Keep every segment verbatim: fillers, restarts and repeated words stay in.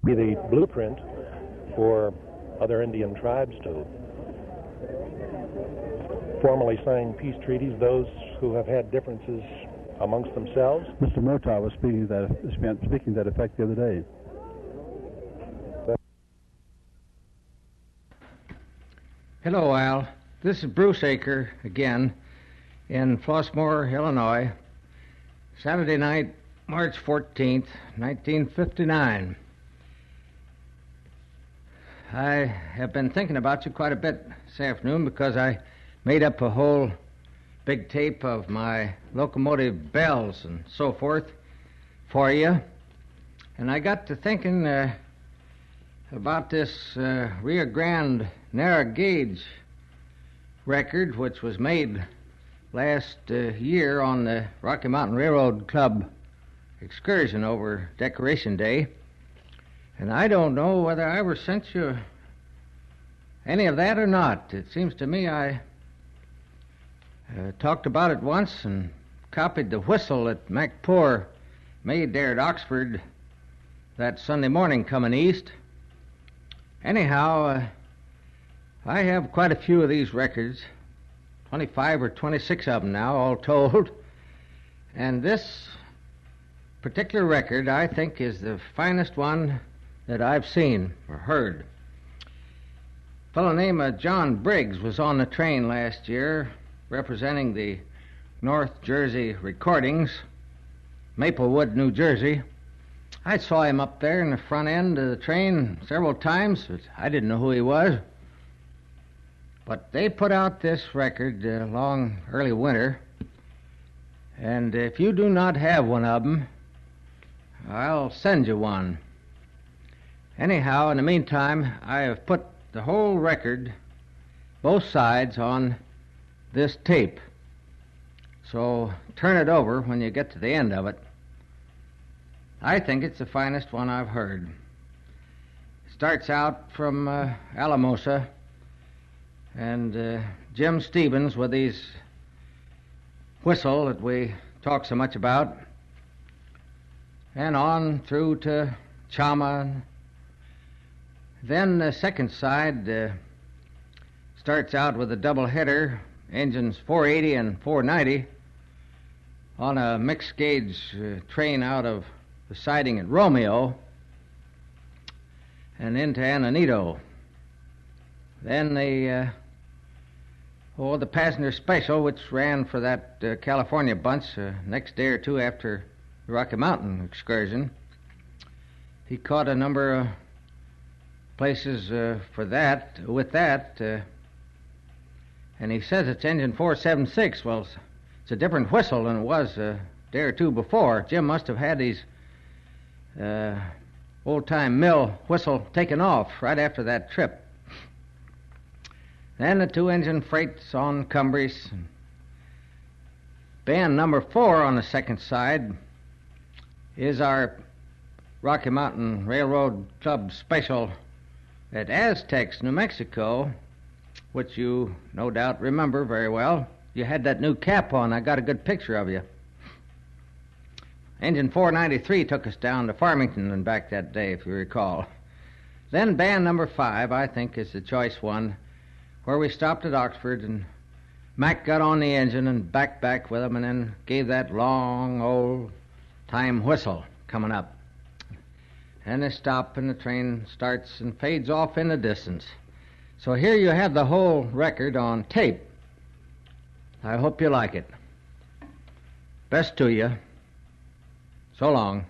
be the blueprint for other Indian tribes to formally sign peace treaties, those who have had differences amongst themselves. Mister Murtaugh was speaking to that, speaking to that effect the other day. Hello, Al. This is Bruce Aker again in Flossmoor, Illinois. Saturday night, March fourteenth, nineteen fifty-nine. I have been thinking about you quite a bit this afternoon because I made up a whole big tape of my locomotive bells and so forth for you. And I got to thinking uh, about this uh, Rio Grande narrow gauge record, which was made last uh, year on the Rocky Mountain Railroad Club excursion over Decoration Day. And I don't know whether I ever sent you any of that or not. It seems to me I uh, talked about it once and copied the whistle that MacPoor made there at Oxford that Sunday morning coming east. Anyhow, uh, I have quite a few of these records, twenty-five or twenty-six of them now, all told. And this particular record, I think, is the finest one that I've seen or heard. A fellow named uh, John Briggs was on the train last year representing the North Jersey Recordings, Maplewood, New Jersey. I saw him up there in the front end of the train several times, but I didn't know who he was. But they put out this record uh, long early winter, and if you do not have one of them, I'll send you one. Anyhow, in the meantime, I have put the whole record, both sides, on this tape. So turn it over when you get to the end of it. I think it's the finest one I've heard. It starts out from uh, Alamosa, and uh, Jim Stevens with his whistle that we talk so much about, and on through to Chama. Then the second side uh, starts out with a double header, engines four eighty and four ninety, on a mixed gauge uh, train out of the siding at Romeo and into Antonito. Then the uh, oh the passenger special, which ran for that uh, California bunch uh, next day or two after the Rocky Mountain excursion. He caught a number of places uh, for that, with that, uh, and he says it's engine four seventy-six. Well, it's, it's a different whistle than it was a day or two before. Jim must have had these uh, old-time mill whistle taken off right after that trip. Then the two-engine freights on Cumbres. Band number four on the second side is our Rocky Mountain Railroad Club special at Aztecs, New Mexico, which you no doubt remember very well. You had that new cap on. I got a good picture of you. Engine four ninety-three took us down to Farmington and back that day, if you recall. Then band number five, I think, is the choice one, where we stopped at Oxford and Mac got on the engine and backed back with him and then gave that long old time whistle coming up. And they stop and the train starts and fades off in the distance. So here you have the whole record on tape. I hope you like it. Best to you. So long.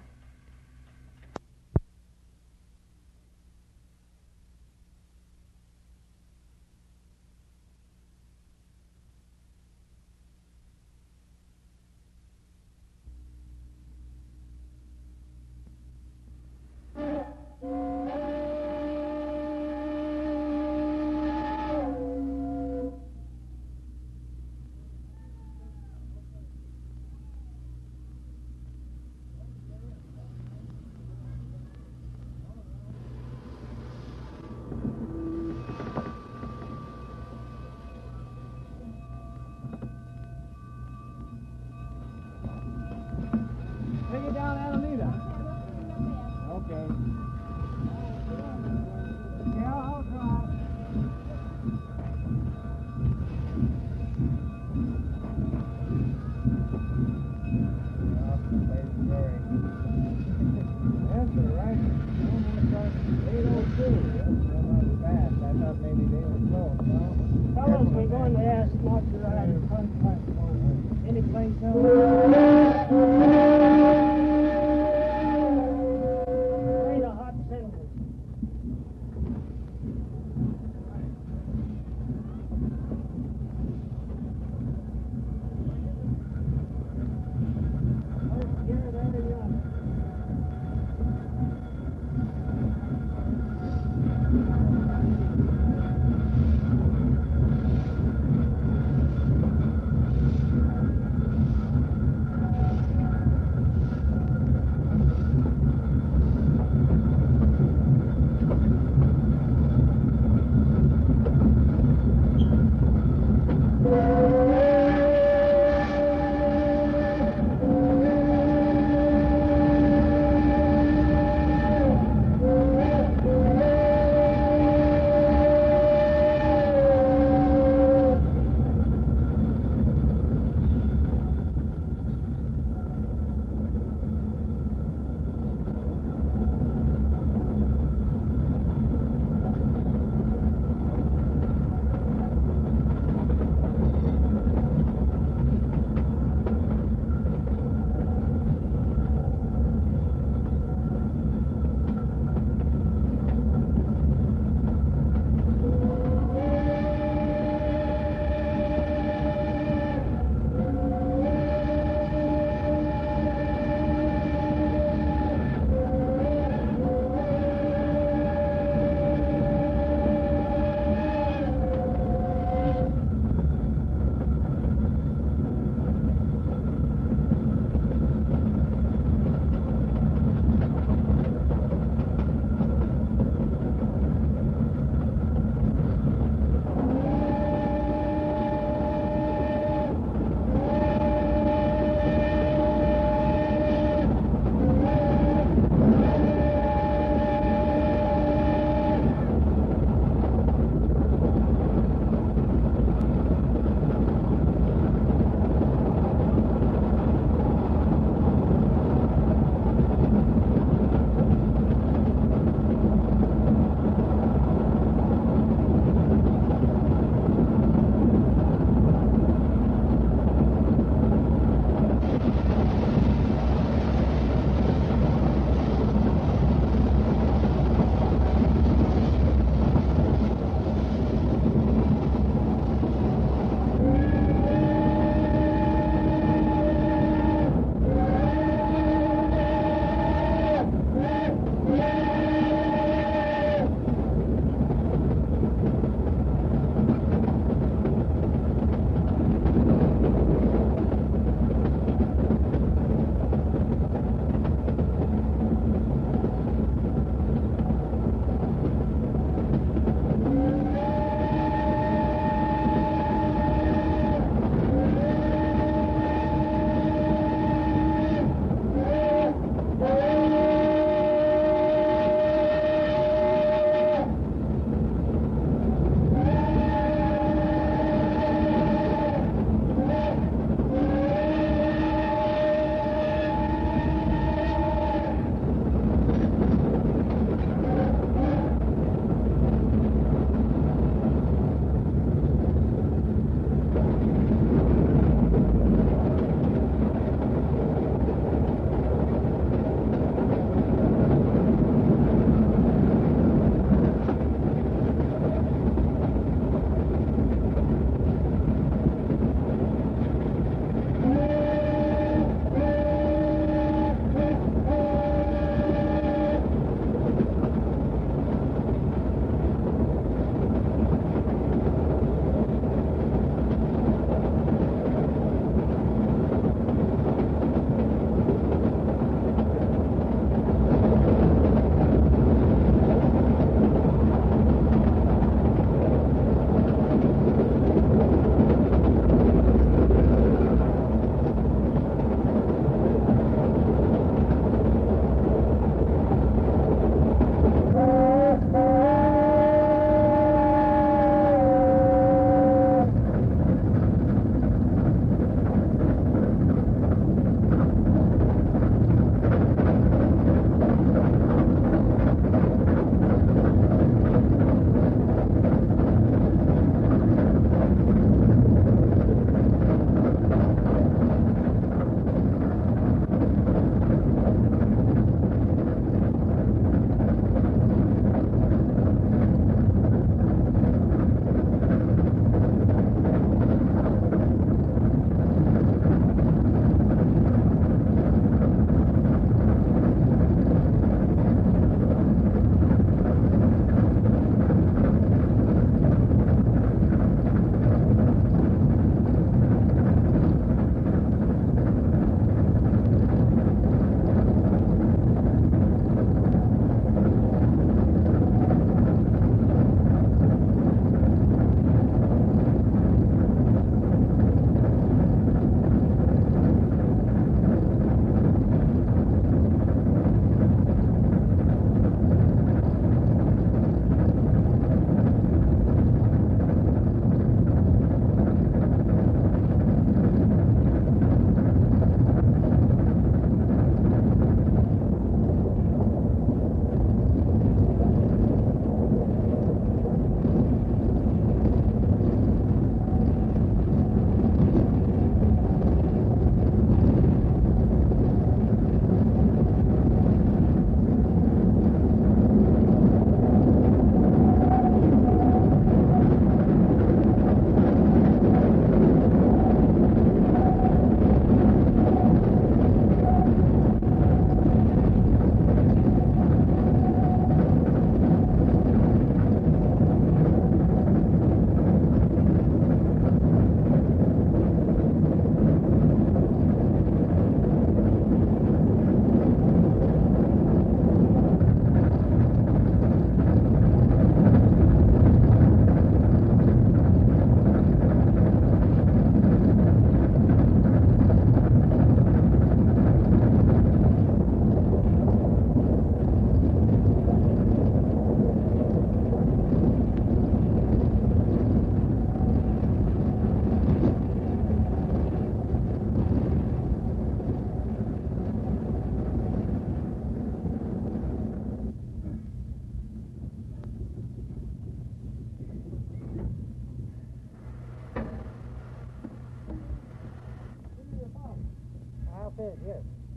sir, right? Almost like eight oh two. That's not fast. I thought maybe they were slow. Well, fellas, we're going to ask not to ride in front platform. Any place else? Wait a hot sentence. Here, there, and yonder.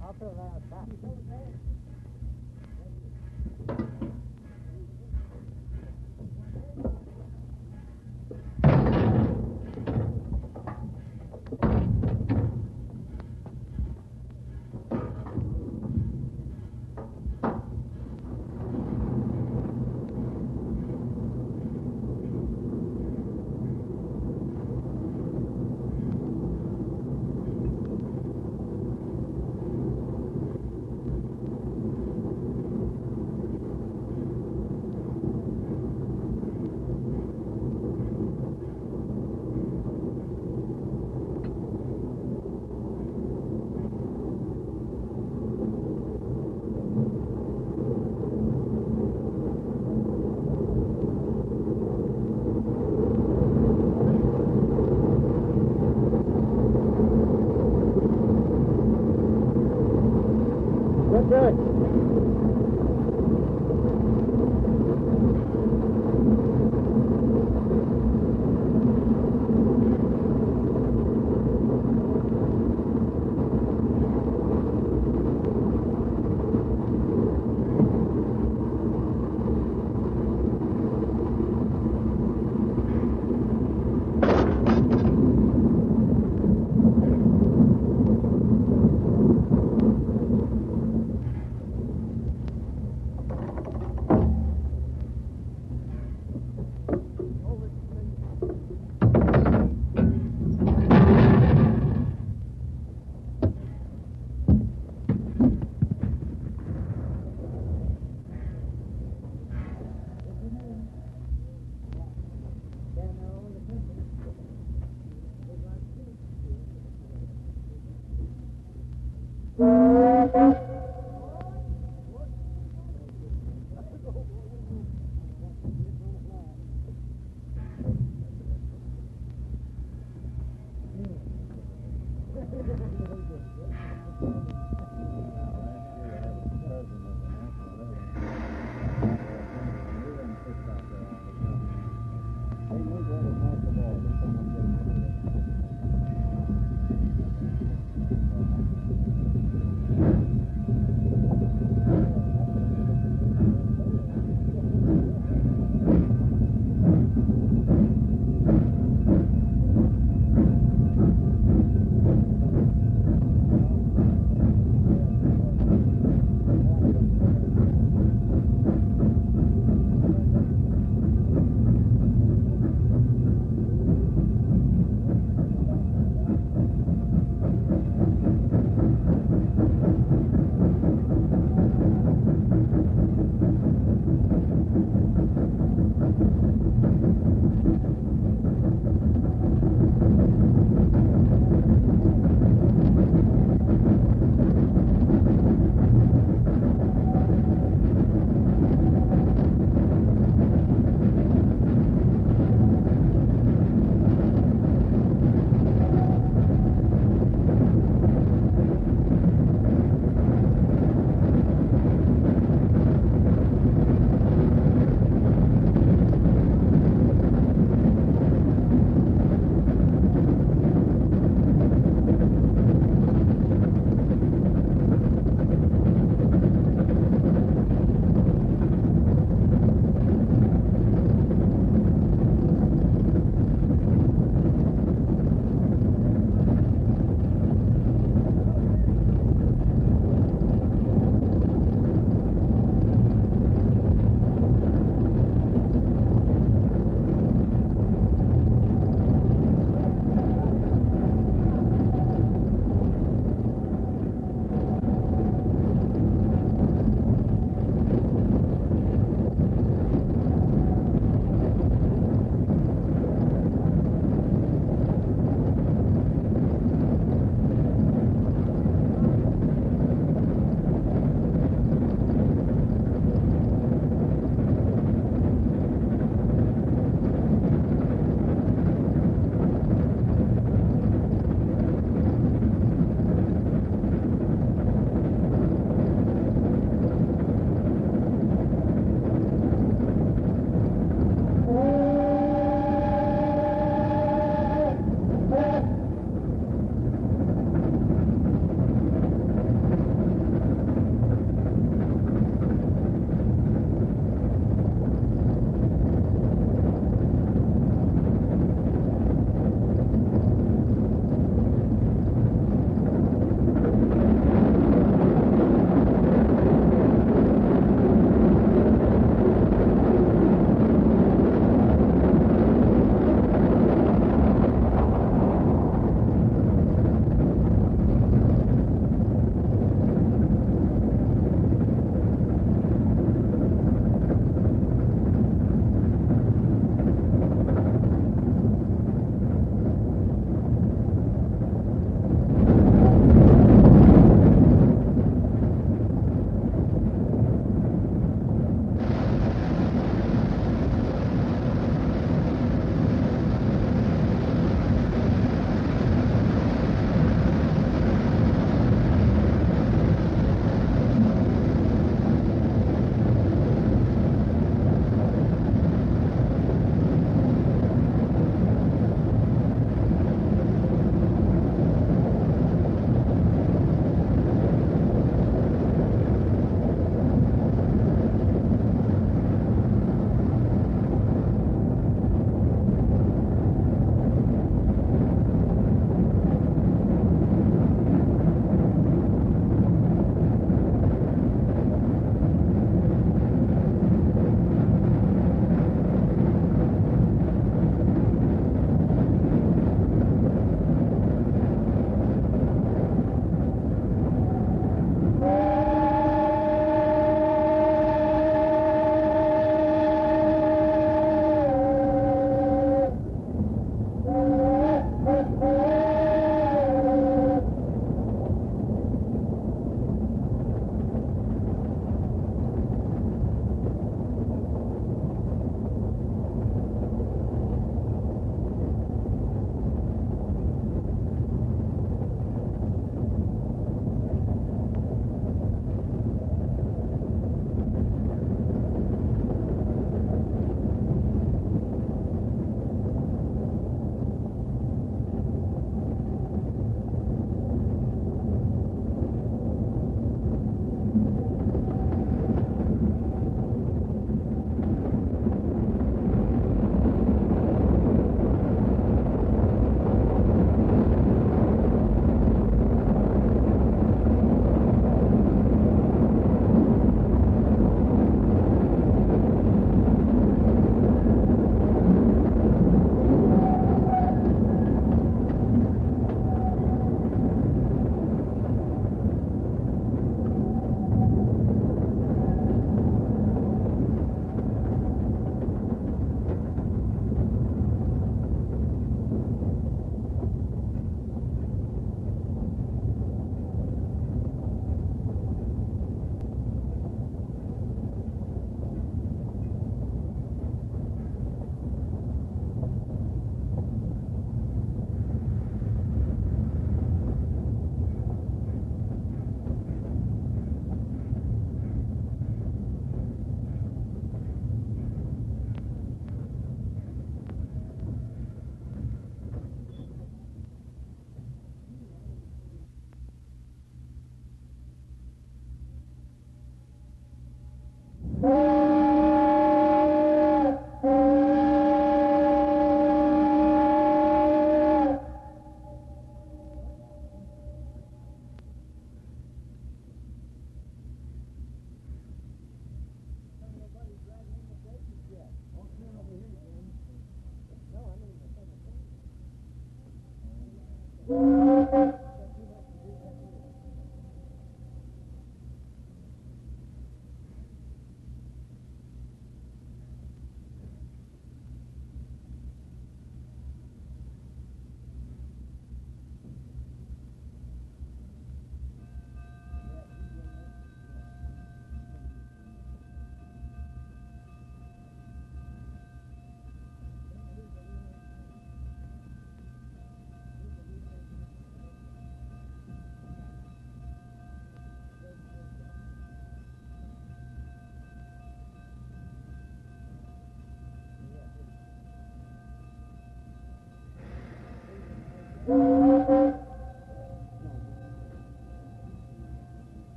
I'll throw that on top. Good.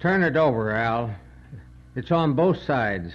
Turn it over, Al. It's on both sides.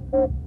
Thank you.